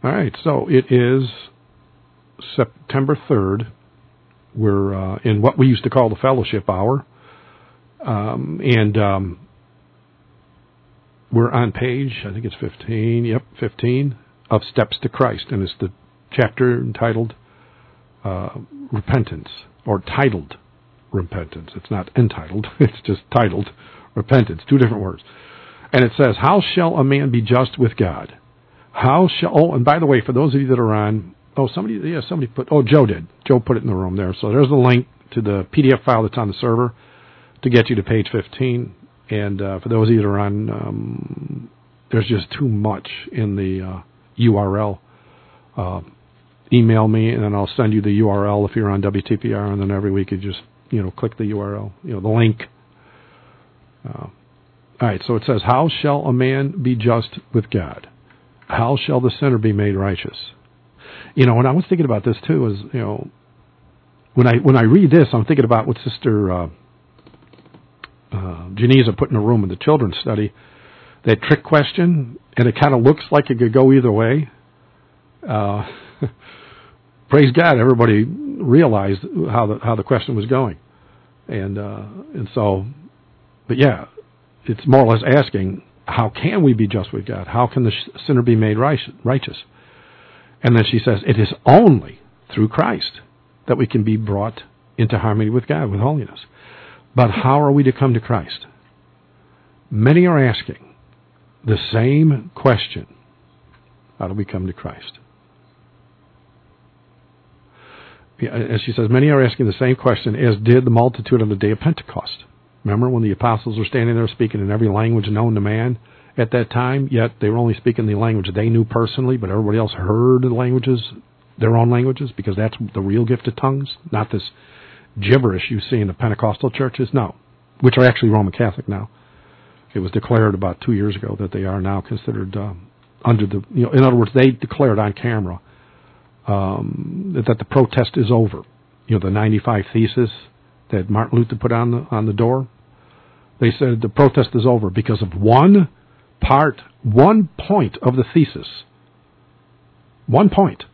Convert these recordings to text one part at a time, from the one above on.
All right, so it is September 3rd. We're in what we used to call the fellowship hour. And we're on page, I think it's 15, 15, of Steps to Christ. And it's the chapter entitled Repentance, or titled Repentance. It's not entitled, it's just titled Repentance, two different words. And it says, how shall a man be just with God? How shall, oh, and by the way, for those of you that are on, somebody put, Joe did. Joe put it in the room there. So there's the link to the PDF file that's on the server to get you to page 15. And for those of you that are on, there's just too much in the URL. Email me, and then I'll send you the URL if you're on WTPR, and then every week you just, click the URL, the link. All right, so it says, how shall a man be just with God? How shall the sinner be made righteous? And I was thinking about this too, is, when I read this, I'm thinking about what Sister Genesa put in a room in the children's study, that trick question, and it kind of looks like it could go either way. Praise God, everybody realized how the question was going, and so, but yeah, it's more or less asking, how can we be just with God? How can the sinner be made righteous? And then she says, it is only through Christ that we can be brought into harmony with God, with holiness. But how are we to come to Christ? Many are asking the same question. How do we come to Christ? As she says, many are asking the same question as did the multitude on the day of Pentecost. Remember when the apostles were standing there speaking in every language known to man at that time, yet they were only speaking the language they knew personally, but everybody else heard the languages, their own languages, because that's the real gift of tongues, not this gibberish you see in the Pentecostal churches, no, which are actually Roman Catholic now. It was declared about 2 years ago that they are now considered under the, in other words, they declared on camera that the protest is over. The 95 Theses that Martin Luther put on the door. They said the protest is over because of one point of the thesis. 1 point.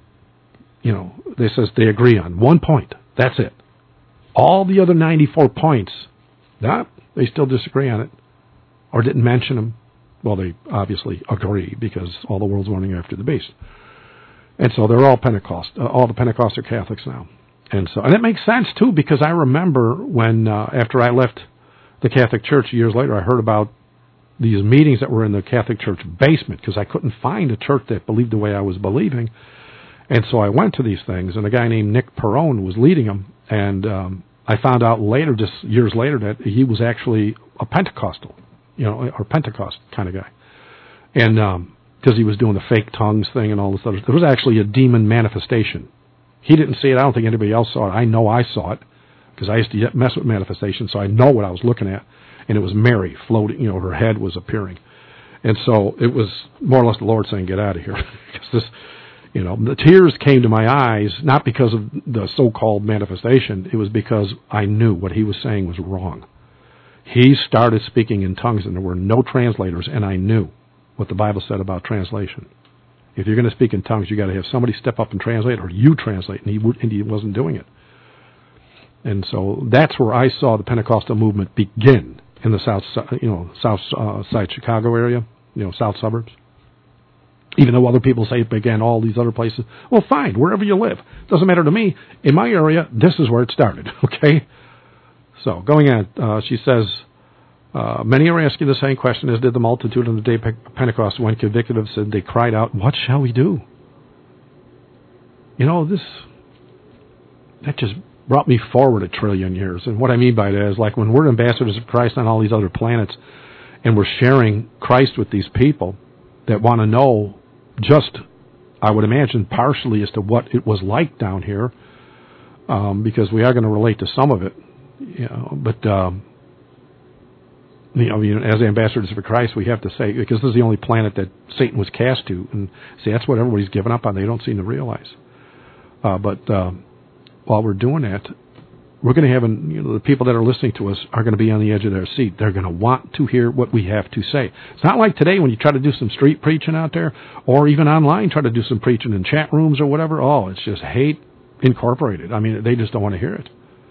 They says they agree on 1 point. That's it. All the other 94 points, they still disagree on it, or didn't mention them. Well, they obviously agree because all the world's running after the beast. And so they're all Pentecost. All the Pentecost are Catholics now. And it makes sense, too, because I remember when, after I left the Catholic Church years later, I heard about these meetings that were in the Catholic Church basement because I couldn't find a church that believed the way I was believing. And so I went to these things, and a guy named Nick Perrone was leading them. And I found out later, just years later, that he was actually a Pentecostal, or Pentecost kind of guy. And because he was doing the fake tongues thing and all this other stuff. There was actually a demon manifestation. He didn't see it. I don't think anybody else saw it. I know I saw it because I used to mess with manifestations, so I know what I was looking at. And it was Mary floating, her head was appearing. And so it was more or less the Lord saying, get out of here. Because this, the tears came to my eyes, not because of the so-called manifestation. It was because I knew what he was saying was wrong. He started speaking in tongues, and there were no translators, and I knew what the Bible said about translation. If you're going to speak in tongues, you got to have somebody step up and translate, or you translate, and he wasn't doing it. And so that's where I saw the Pentecostal movement begin in the south side Chicago area, south suburbs. Even though other people say it began all these other places. Well, fine, wherever you live. Doesn't matter to me. In my area, this is where it started, okay? So, going on, she says, many are asking the same question as did the multitude on the day of Pentecost. When convicted of sin, they cried out, what shall we do? That just brought me forward 1 trillion years. And what I mean by that is, like, when we're ambassadors of Christ on all these other planets, and we're sharing Christ with these people that want to know just, I would imagine, partially as to what it was like down here, because we are going to relate to some of it, but as ambassadors for Christ, we have to say, because this is the only planet that Satan was cast to, and see, that's what everybody's given up on. They don't seem to realize. But while we're doing that, we're going to have, the people that are listening to us are going to be on the edge of their seat. They're going to want to hear what we have to say. It's not like today when you try to do some street preaching out there, or even online, try to do some preaching in chat rooms or whatever. Oh, it's just hate incorporated. I mean, they just don't want to hear it.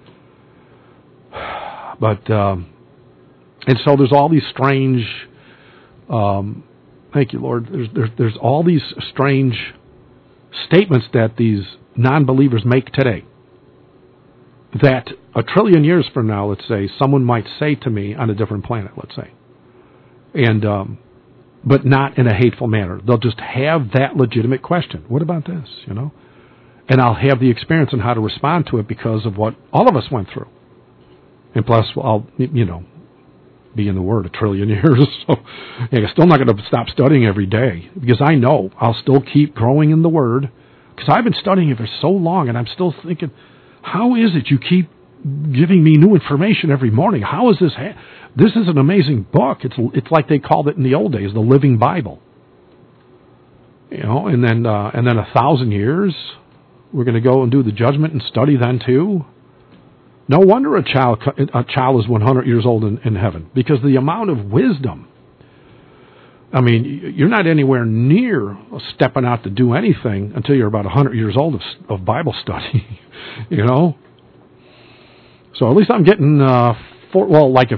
But, and so there's all these strange, thank you, Lord, there's all these strange statements that these non-believers make today that a trillion years from now, let's say, someone might say to me on a different planet, let's say, and but not in a hateful manner. They'll just have that legitimate question. What about this, And I'll have the experience on how to respond to it because of what all of us went through. And plus, I'll, be in the Word a trillion years. So I'm still not going to stop studying every day because I know I'll still keep growing in the Word because I've been studying it for so long and I'm still thinking, how is it you keep giving me new information every morning? How is this? This is an amazing book. It's like they called it in the old days, the Living Bible. And then 1,000 years, we're going to go and do the judgment and study then too. No wonder a child is 100 years old in heaven, because the amount of wisdom. I mean, you're not anywhere near stepping out to do anything until you're about 100 years old of Bible study, So at least I'm getting, let's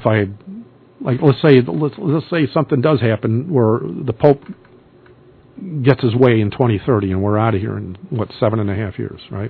say something does happen where the Pope gets his way in 2030 and we're out of here in, 7.5 years, right?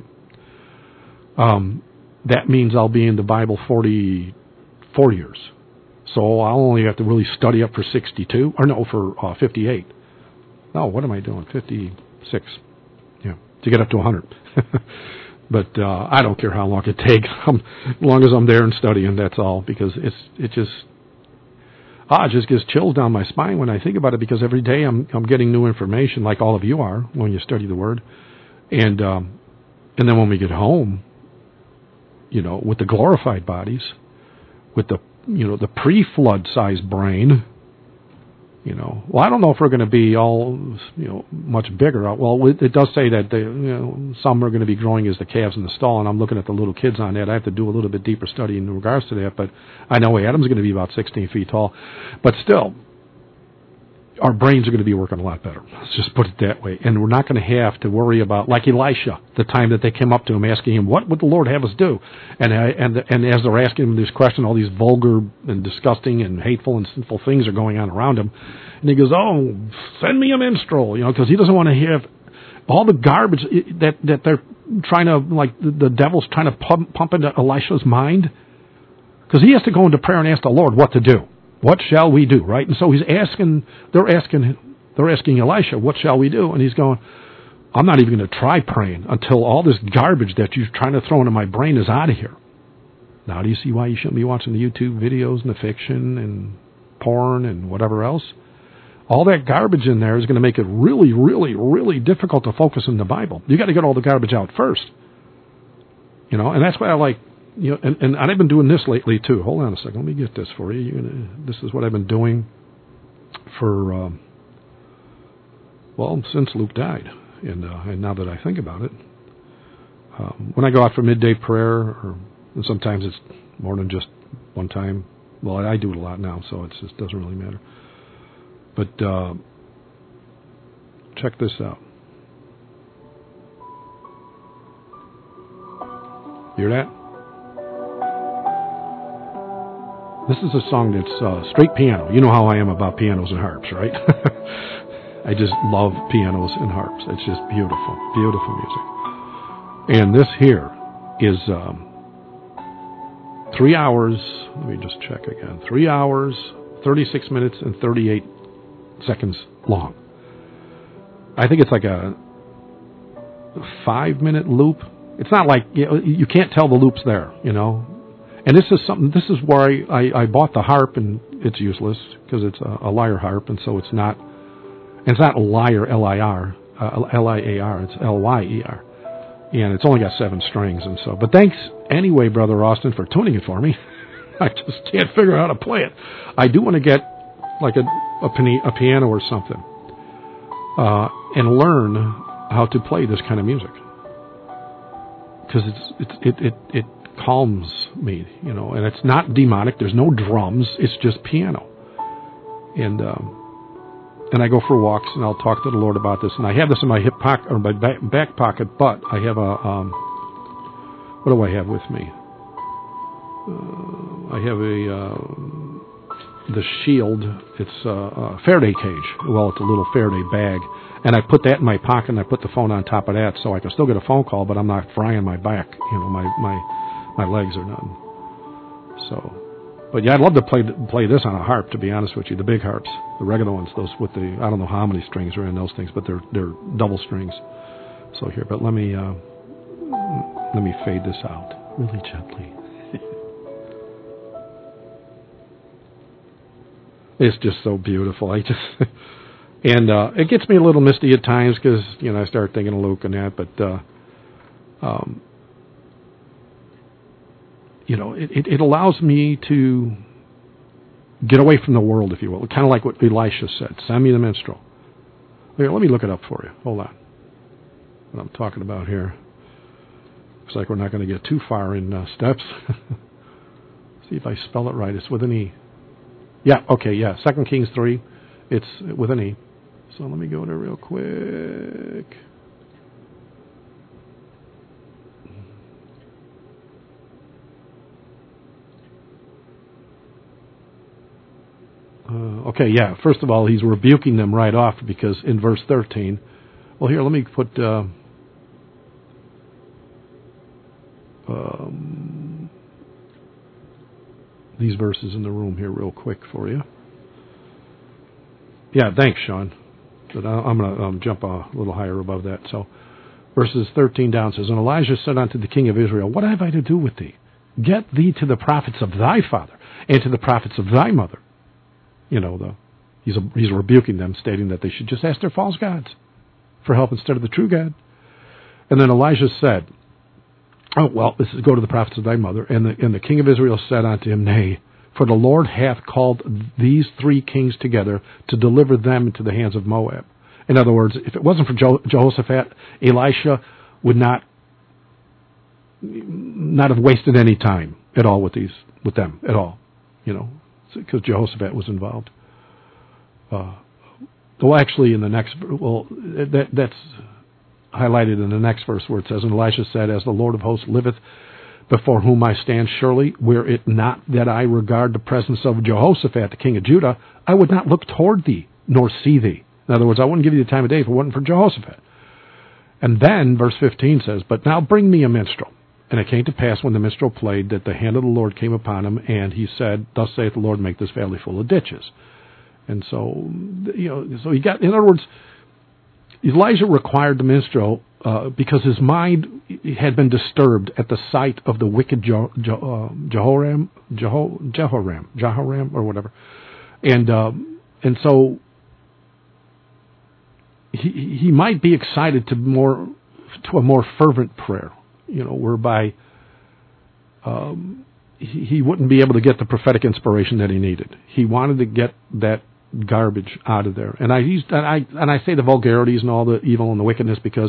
That means I'll be in the Bible 44 years. So I'll only have to really study up for 62, for 58. No, what am I doing? 56. Yeah, to get up to 100. But I don't care how long it takes. As long as I'm there and studying, that's all. Because it just gives chills down my spine when I think about it. Because every day I'm getting new information, like all of you are when you study the Word, and then when we get home, with the glorified bodies, with the the pre-flood sized brain. Well, I don't know if we're going to be all, much bigger. Well, it does say that some are going to be growing as the calves in the stall, and I'm looking at the little kids on that. I have to do a little bit deeper study in regards to that, but I know Adam's going to be about 16 feet tall. But still, our brains are going to be working a lot better. Let's just put it that way. And we're not going to have to worry about, like Elisha, the time that they came up to him asking him, what would the Lord have us do? And as they're asking him this question, all these vulgar and disgusting and hateful and sinful things are going on around him. And he goes, oh, send me a minstrel, because he doesn't want to have all the garbage that they're trying to, like the devil's trying to pump into Elisha's mind. Because he has to go into prayer and ask the Lord what to do. What shall we do, right? And so they're asking Elisha, what shall we do? And he's going, I'm not even going to try praying until all this garbage that you're trying to throw into my brain is out of here. Now, do you see why you shouldn't be watching the YouTube videos and the fiction and porn and whatever else? All that garbage in there is going to make it really, really, really difficult to focus on the Bible. You got to get all the garbage out first. And that's why I like, and I've been doing this lately too. Hold on a second. Let me get this for you. This is what I've been doing for, since Luke died. And now that I think about it, when I go out for midday prayer, and sometimes it's more than just one time. Well, I do it a lot now, so it just doesn't really matter. But check this out. Hear that? This is a song that's straight piano. You know how I am about pianos and harps, right? I just love pianos and harps. It's just beautiful, beautiful music. And this here is 3 hours, let me just check again, 3 hours, 36 minutes, and 38 seconds long. I think it's like a 5-minute loop. It's not like, you can't tell the loop's there, And this is where I bought the harp, and it's useless because it's a lyre harp, and so it's not lyre, L-I-R, L-I-A-R, it's L-Y-E-R. And it's only got 7 strings, and so. But thanks anyway, Brother Austin, for tuning it for me. I just can't figure out how to play it. I do want to get like a piano or something, and learn how to play this kind of music, because it calms me, and it's not demonic. There's no drums. It's just piano. And I go for walks, and I'll talk to the Lord about this. And I have this in my hip pocket or my back pocket, but I have what do I have with me? I have the Shield. It's a Faraday cage. Well, it's a little Faraday bag. And I put that in my pocket, and I put the phone on top of that, so I can still get a phone call, but I'm not frying my back. My legs are done. So, but yeah, I'd love to play this on a harp. To be honest with you, the big harps, the regular ones, those with the I don't know how many strings are in those things, but they're double strings. So here, but let me fade this out really gently. It's just so beautiful. And it gets me a little misty at times because, I start thinking of Luke and that, but, it allows me to get away from the world, if you will. Kind of like what Elisha said, send me the minstrel. Here, let me look it up for you. Hold on. What I'm talking about here. Looks like we're not going to get too far in steps. See if I spell it right. It's with an E. Yeah, okay, yeah. 2 Kings 3. It's with an E. So let me go there real quick. Okay, yeah. First of all, he's rebuking them right off because in verse 13. Well, here, let me put these verses in the room here real quick for you. Yeah, thanks, Sean. But I'm going to jump a little higher above that. So, verses 13 down says, And Elijah said unto the king of Israel, What have I to do with thee? Get thee to the prophets of thy father, and to the prophets of thy mother. He's rebuking them, stating that they should just ask their false gods for help instead of the true God. And then Elijah said, this is go to the prophets of thy mother. And the king of Israel said unto him, Nay, for the Lord hath called these 3 kings together to deliver them into the hands of Moab. In other words, if it wasn't for Jehoshaphat, Elisha would not have wasted any time at all with them at all, because Jehoshaphat was involved. Actually, in the next, that's highlighted in the next verse where it says, And Elisha said, As the Lord of hosts liveth, before whom I stand, surely, were it not that I regard the presence of Jehoshaphat, the king of Judah, I would not look toward thee, nor see thee. In other words, I wouldn't give you the time of day if it wasn't for Jehoshaphat. And then, verse 15 says, But now bring me a minstrel. And it came to pass when the minstrel played that the hand of the Lord came upon him, and he said, Thus saith the Lord, make this valley full of ditches. And so, so he got, in other words, Elijah required the minstrel because his mind had been disturbed at the sight of the wicked Jehoram, or whatever, and so he might be excited to a more fervent prayer, whereby he wouldn't be able to get the prophetic inspiration that he needed. He wanted to get that garbage out of there, and I say the vulgarities and all the evil and the wickedness because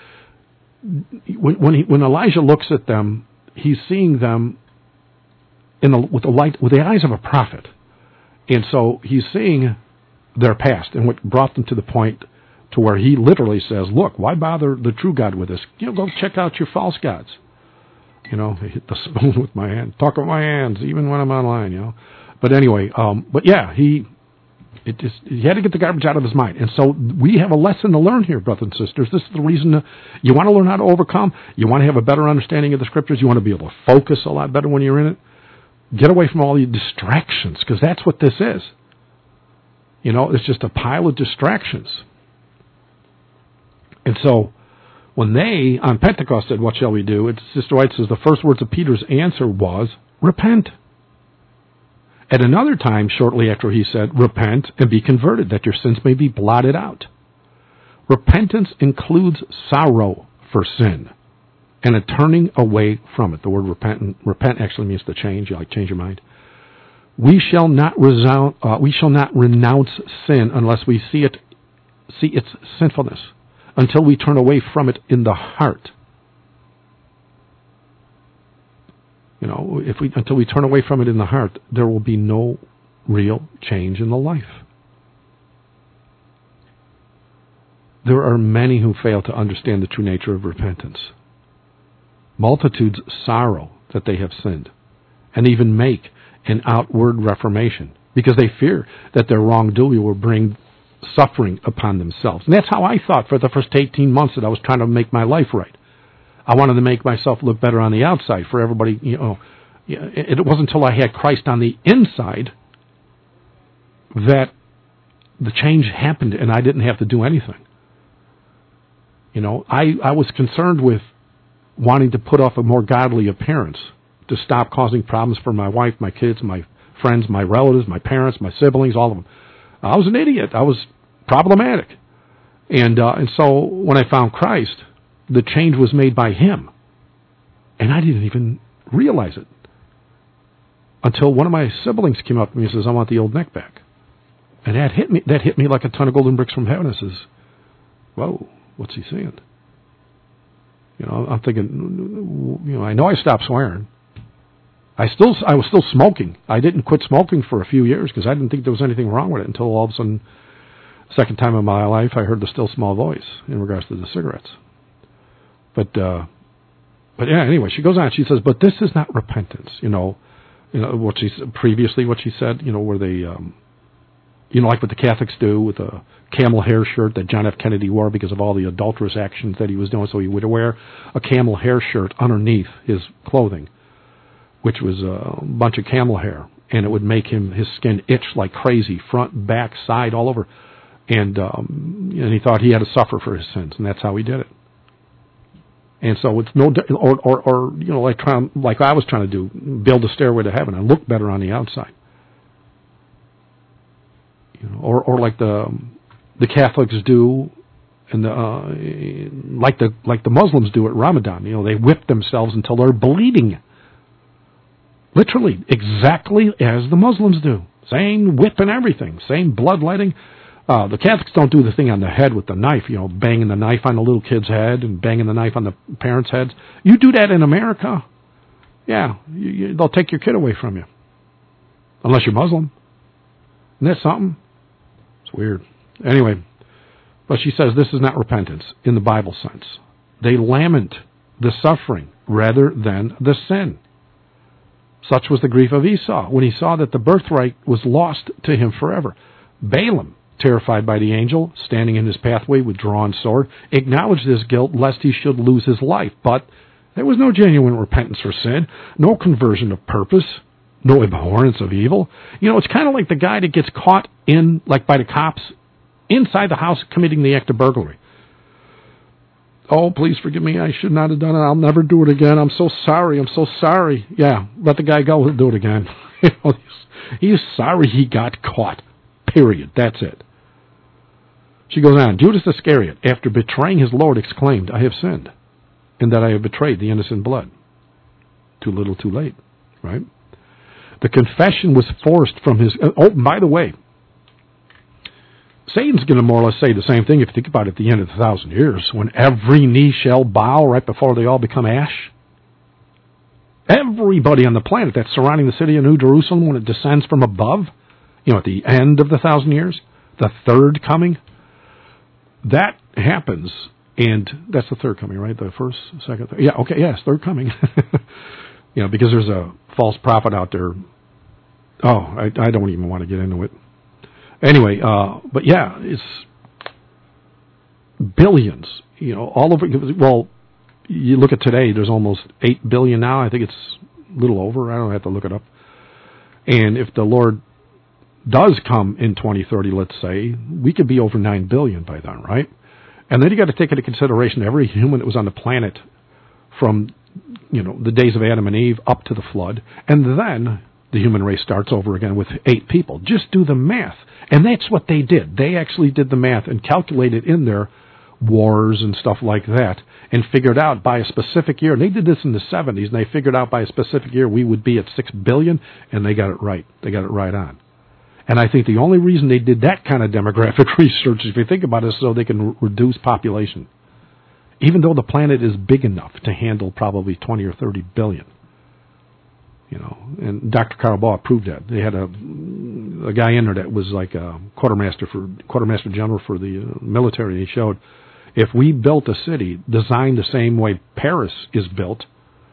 when Elijah looks at them, he's seeing them with the eyes of a prophet, and so he's seeing their past and what brought them to the point to where he literally says, "Look, why bother the true God with this? Go check out your false gods." I hit the spoon with my hand, talk with my hands, even when I'm online. But anyway, but yeah, he had to get the garbage out of his mind. And so we have a lesson to learn here, brothers and sisters. This is the reason you want to learn how to overcome. You want to have a better understanding of the Scriptures. You want to be able to focus a lot better when you're in it. Get away from all the distractions, because that's what this is. It's just a pile of distractions. And so when they, on Pentecost, said, "What shall we do?" Sister White says the first words of Peter's answer was, "Repent." At another time, shortly after, he said, "Repent and be converted, that your sins may be blotted out." Repentance includes sorrow for sin and a turning away from it. The word repent actually means to change. You change your mind. We shall not renounce sin unless we see its sinfulness, until we turn away from it in the heart. Until we turn away from it in the heart, there will be no real change in the life. There are many who fail to understand the true nature of repentance. Multitudes sorrow that they have sinned, and even make an outward reformation, because they fear that their wrongdoing will bring suffering upon themselves. And that's how I thought for the first 18 months that I was trying to make my life right. I wanted to make myself look better on the outside for everybody. It wasn't until I had Christ on the inside that the change happened, and I didn't have to do anything. I was concerned with wanting to put off a more godly appearance to stop causing problems for my wife, my kids, my friends, my relatives, my parents, my siblings, all of them. I was an idiot. I was problematic. And so when I found Christ, the change was made by Him. And I didn't even realize it until one of my siblings came up to me and says, "I want the old neck back." And that hit me like a ton of golden bricks from heaven. I says, "Whoa, what's he saying?" I'm thinking, I know I stopped swearing. I was still smoking. I didn't quit smoking for a few years because I didn't think there was anything wrong with it until all of a sudden, second time in my life, I heard the still small voice in regards to the cigarettes. But yeah, anyway, she goes on. She says, "But this is not repentance." What she said. Where they, like what the Catholics do with a camel hair shirt that John F. Kennedy wore because of all the adulterous actions that he was doing. So he would wear a camel hair shirt underneath his clothing, which was a bunch of camel hair, and it would make his skin itch like crazy, front, back, side, all over. And he thought he had to suffer for his sins, and that's how he did it. And so it's like I was trying to do, build a stairway to heaven and look better on the outside. Or like the Catholics do, and like the Muslims do at Ramadan. They whip themselves until they're bleeding. Literally, exactly as the Muslims do. Same whip and everything. Same bloodletting. The Catholics don't do the thing on the head with the knife, banging the knife on the little kid's head and banging the knife on the parents' heads. You do that in America, yeah, they'll take your kid away from you. Unless you're Muslim. Isn't that something? It's weird. Anyway, but she says this is not repentance in the Bible sense. They lament the suffering rather than the sin. Such was the grief of Esau when he saw that the birthright was lost to him forever. Balaam, terrified by the angel, standing in his pathway with drawn sword, acknowledged his guilt lest he should lose his life. But there was no genuine repentance for sin, no conversion of purpose, no abhorrence of evil. It's kind of like the guy that gets caught by the cops inside the house committing the act of burglary. "Oh, please forgive me. I should not have done it. I'll never do it again. I'm so sorry. I'm so sorry." Yeah, let the guy go. He'll do it again. He's sorry he got caught. Period. That's it. She goes on. Judas Iscariot, after betraying his Lord, exclaimed, "I have sinned, in that I have betrayed the innocent blood." Too little, too late, right? The confession was forced from his... Oh, by the way, Satan's going to more or less say the same thing if you think about it at the end of 1,000 years, when every knee shall bow right before they all become ash. Everybody on the planet that's surrounding the city of New Jerusalem, when it descends from above, at the end of the 1,000 years, the third coming, that happens, and that's the third coming, right? The first, second, third. Yeah, okay, yes, third coming. Because there's a false prophet out there. Oh, I don't even want to get into it. Anyway, but yeah, it's billions, all over. Well, you look at today, there's almost 8 billion now. I think it's a little over. I don't have to look it up. And if the Lord does come in 2030, let's say, we could be over 9 billion by then, right? And then you got to take into consideration every human that was on the planet from, the days of Adam and Eve up to the flood. And then the human race starts over again with 8 people. Just do the math. And that's what they did. They actually did the math and calculated in their wars and stuff like that and figured out by a specific year. And they did this in the 70s, and they figured out by a specific year we would be at 6 billion, and they got it right. They got it right on. And I think the only reason they did that kind of demographic research, if you think about it, is so they can reduce population. Even though the planet is big enough to handle probably 20 or 30 billion. and Dr. Karl Baugh proved that. They had a guy in there that was like a quartermaster general for the military. He showed if we built a city designed the same way Paris is built,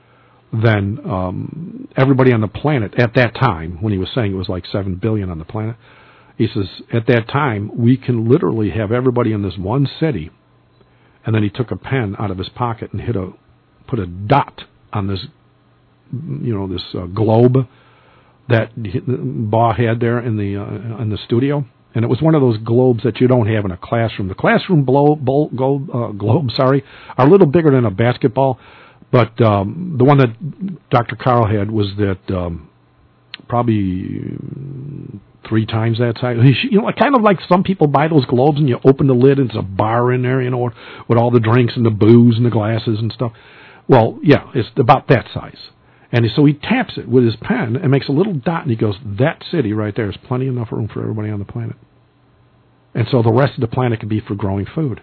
then everybody on the planet at that time, when he was saying it was like 7 billion on the planet, he says at that time we can literally have everybody in this one city. And then he took a pen out of his pocket and put a dot on this, this globe that Baugh had there in the studio, and it was one of those globes that you don't have in a classroom. The classroom globes, are a little bigger than a basketball, but the one that Dr. Karl had was that probably 3 times that size. Kind of like some people buy those globes and you open the lid and it's a bar in there, with all the drinks and the booze and the glasses and stuff. Well, yeah, it's about that size. And so he taps it with his pen and makes a little dot, and he goes, that city right there is plenty enough room for everybody on the planet. And so the rest of the planet can be for growing food.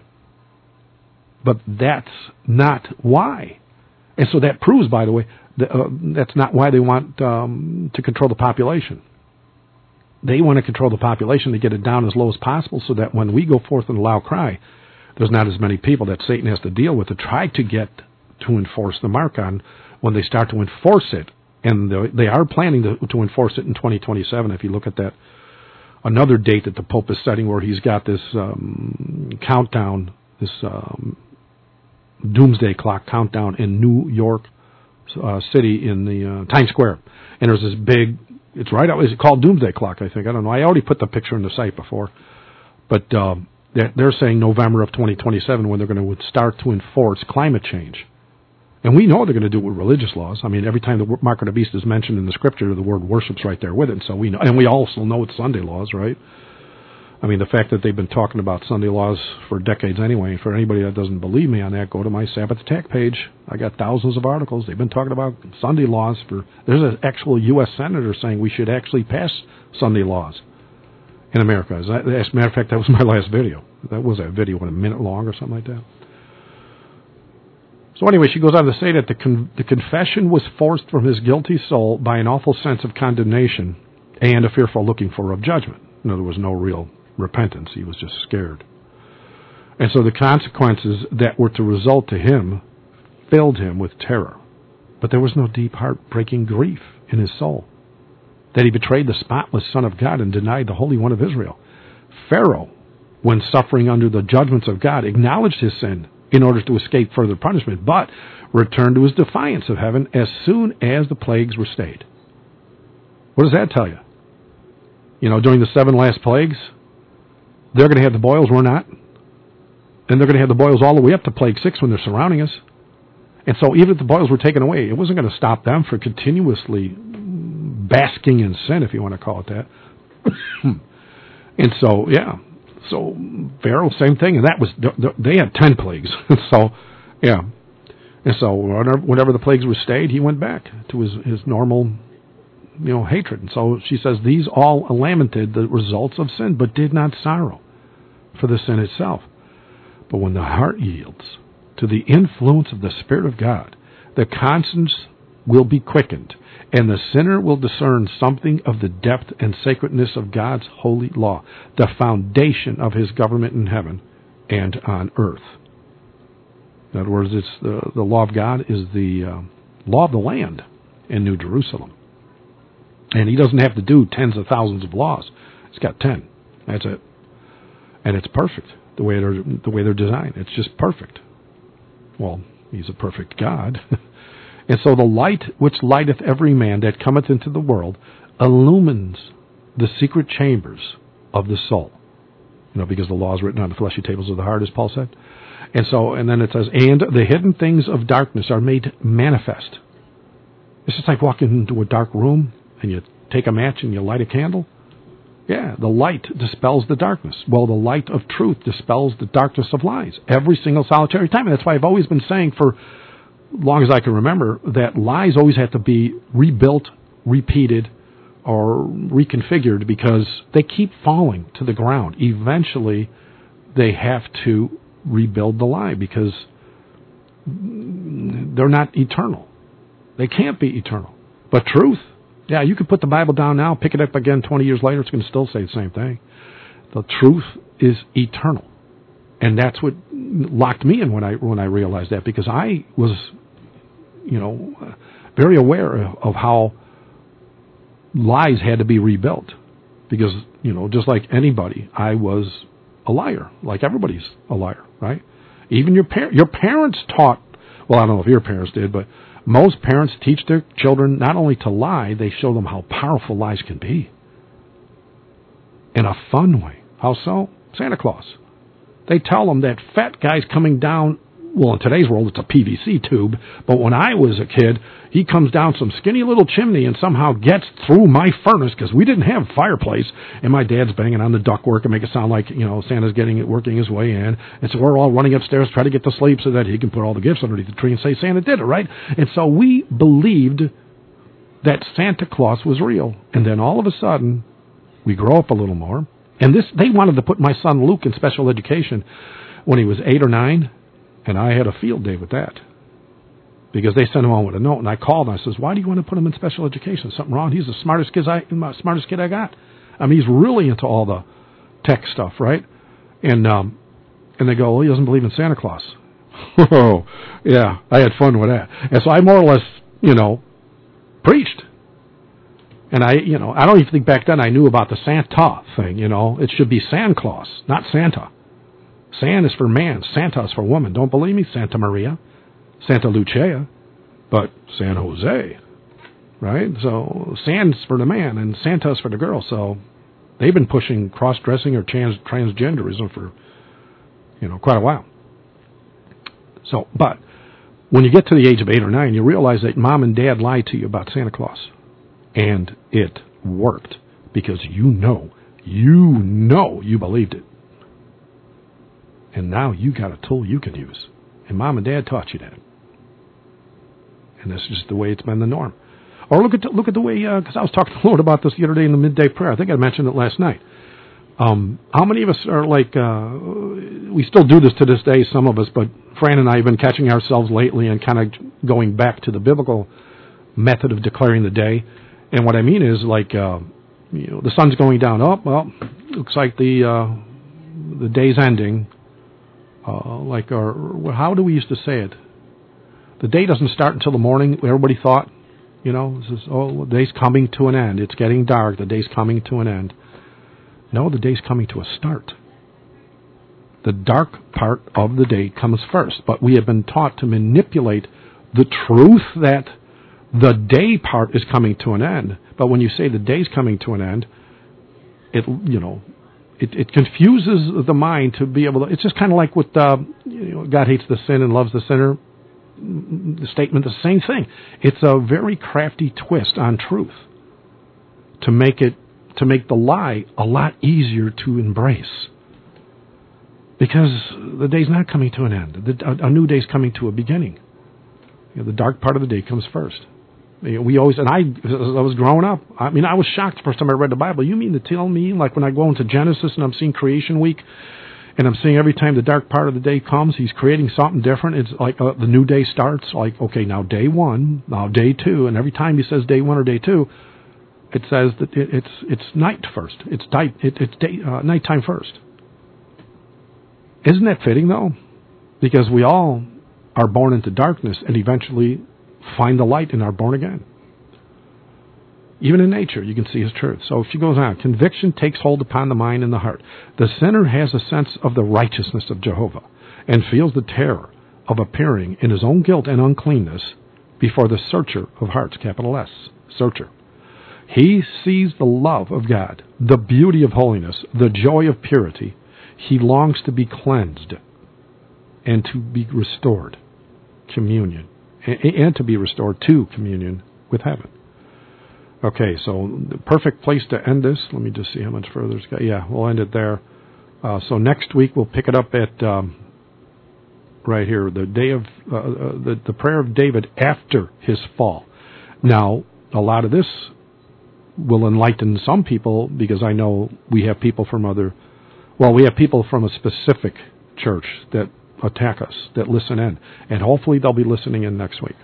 But that's not why. And so that proves, by the way, that's not why they want to control the population. They want to control the population to get it down as low as possible so that when we go forth in a loud cry, there's not as many people that Satan has to deal with to try to get to enforce the mark on when they start to enforce it. And they are planning to enforce it in 2027. If you look at that, another date that the Pope is setting where he's got this countdown, this doomsday clock countdown in New York City in the Times Square. And there's this big, it's right out, is it called Doomsday Clock, I think? I don't know. I already put the picture in the site before. But they're saying November of 2027 when they're going to start to enforce climate change. And we know they're going to do it with religious laws. I mean, every time the mark of the beast is mentioned in the scripture, the word worship's right there with it. So we know, and we also know it's Sunday laws, right? I mean, the fact that they've been talking about Sunday laws for decades anyway. For anybody that doesn't believe me on that, go to my Sabbath Attack page. I got thousands of articles. They've been talking about Sunday laws there's an actual U.S. senator saying we should actually pass Sunday laws in America. As a matter of fact, that was my last video. That was a video, a minute long or something like that. So anyway, she goes on to say that the confession was forced from his guilty soul by an awful sense of condemnation and a fearful looking for of judgment. No, there was no real repentance. He was just scared. And so the consequences that were to result to him filled him with terror. But there was no deep heartbreaking grief in his soul that he betrayed the spotless Son of God and denied the Holy One of Israel. Pharaoh, when suffering under the judgments of God, acknowledged his sin in order to escape further punishment, but returned to his defiance of heaven as soon as the plagues were stayed. What does that tell you? During the 7 last plagues, they're going to have the boils, we're not. And they're going to have the boils all the way up to plague 6 when they're surrounding us. And so even if the boils were taken away, it wasn't going to stop them from continuously basking in sin, if you want to call it that. And so, yeah. So Pharaoh, same thing, and that was they had 10 plagues. So, yeah, and so whenever the plagues were stayed, he went back to his normal, hatred. And so she says these all lamented the results of sin, but did not sorrow for the sin itself. But when the heart yields to the influence of the Spirit of God, the conscience will be quickened, and the sinner will discern something of the depth and sacredness of God's holy law, the foundation of his government in heaven and on earth. In other words, it's the law of God is the law of the land in New Jerusalem. And he doesn't have to do tens of thousands of laws. He's got 10. That's it. And it's perfect, the way they're designed. It's just perfect. Well, he's a perfect God. And so the light which lighteth every man that cometh into the world illumines the secret chambers of the soul. Because the law is written on the fleshy tables of the heart, as Paul said. And then it says, and the hidden things of darkness are made manifest. It's just like walking into a dark room and you take a match and you light a candle. Yeah, the light dispels the darkness. Well, the light of truth dispels the darkness of lies every single solitary time. And that's why I've always been saying for long as I can remember, that lies always have to be rebuilt, repeated, or reconfigured because they keep falling to the ground. Eventually, they have to rebuild the lie because they're not eternal. They can't be eternal. But truth, Yeah, you could put the Bible down now, pick it up again 20 years later, it's going to still say the same thing. The truth is eternal. And that's what locked me in when I realized that, because I was, very aware of how lies had to be rebuilt. Because, just like anybody, I was a liar. Like everybody's a liar, right? Even your parents taught, well, I don't know if your parents did, but most parents teach their children not only to lie, they show them how powerful lies can be. In a fun way. How so? Santa Claus. They tell them that fat guy's coming down, well, in today's world, it's a PVC tube, but when I was a kid, he comes down some skinny little chimney and somehow gets through my furnace, because we didn't have a fireplace, and my dad's banging on the ductwork and make it sound like, Santa's working his way in, and so we're all running upstairs trying to get to sleep so that he can put all the gifts underneath the tree and say Santa did it, right? And so we believed that Santa Claus was real, and then all of a sudden, we grow up a little more, and they wanted to put my son Luke in special education when he was 8 or 9, and I had a field day with that. Because they sent him on with a note, and I called and I says, "Why do you want to put him in special education? Something wrong? He's the smartest kid I got." I mean, he's really into all the tech stuff, right? And they go, "Well, he doesn't believe in Santa Claus." Oh, yeah, I had fun with that. And so I more or less, preached. And I don't even think back then I knew about the Santa thing, It should be San Claus, not Santa. San is for man, Santa is for woman. Don't believe me? Santa Maria, Santa Lucia, but San Jose, right? So San's for the man and Santa's for the girl. So they've been pushing cross-dressing or transgenderism for, quite a while. So, but when you get to the age of 8 or 9, you realize that mom and dad lied to you about Santa Claus. And it worked because you believed it. And now you got a tool you can use. And mom and dad taught you that. And that's just the way it's been the norm. Or look at the way, because I was talking to the Lord about this the other day in the midday prayer. I think I mentioned it last night. How many of us are like, we still do this to this day, some of us, but Fran and I have been catching ourselves lately and kind of going back to the biblical method of declaring the day. And what I mean is like, the sun's going down. Oh, well, looks like the day's ending. How do we used to say it? The day doesn't start until the morning. Everybody thought, this is, the day's coming to an end. It's getting dark. The day's coming to an end. No, the day's coming to a start. The dark part of the day comes first. But we have been taught to manipulate the truth that the day part is coming to an end. But when you say the day's coming to an end, it confuses the mind to be able to. It's just kind of like with God hates the sin and loves the sinner. The statement, the same thing. It's a very crafty twist on truth to make the lie a lot easier to embrace. Because the day's not coming to an end. A new day's coming to a beginning. The dark part of the day comes first. We always, and as I was growing up, I was shocked the first time I read the Bible. You mean to tell me, like when I go into Genesis and I'm seeing Creation Week, and I'm seeing every time the dark part of the day comes, he's creating something different. It's like the new day starts, like, okay, now day 1, now day 2, and every time he says day 1 or day 2, it says that it's night first. It's nighttime first. Isn't that fitting, though? Because we all are born into darkness and eventually find the light and are born again. Even in nature, you can see his truth. So she goes on. Conviction takes hold upon the mind and the heart. The sinner has a sense of the righteousness of Jehovah and feels the terror of appearing in his own guilt and uncleanness before the searcher of hearts, capital S, searcher. He sees the love of God, the beauty of holiness, the joy of purity. He longs to be cleansed and to be restored, communion, and to be restored to communion with heaven. Okay, so the perfect place to end this. Let me just see how much further it's got. Yeah, we'll end it there. So next week we'll pick it up at right here, the day of the prayer of David after his fall. Now, a lot of this will enlighten some people because I know we have people from we have people from a specific church that attack us, that listen in, and hopefully they'll be listening in next week.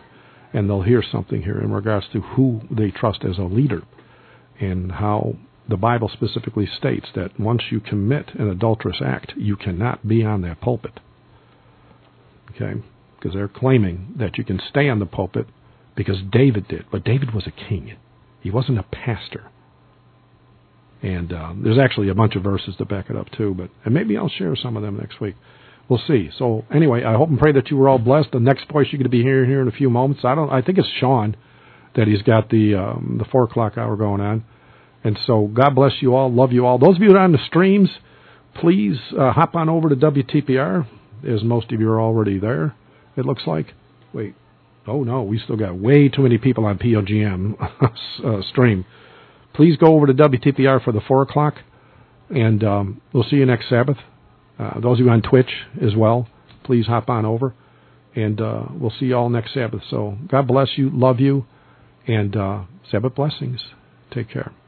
and they'll hear something here in regards to who they trust as a leader and how the Bible specifically states that once you commit an adulterous act, you cannot be on that pulpit. Okay? Because they're claiming that you can stay on the pulpit because David did. But David was a king. He wasn't a pastor. And there's actually a bunch of verses to back it up too. And maybe I'll share some of them next week. We'll see. So anyway, I hope and pray that you were all blessed. The next voice you're going to be hearing here in a few moments. I think it's Sean that he's got the 4 o'clock hour going on. And so God bless you all. Love you all. Those of you that are on the streams, please hop on over to WTPR, as most of you are already there, it looks like. Wait. Oh, no. We still got way too many people on POGM stream. Please go over to WTPR for the 4 o'clock, and we'll see you next Sabbath. Those of you on Twitch as well, please hop on over, and we'll see you all next Sabbath. So God bless you. Love you. And Sabbath blessings. Take care.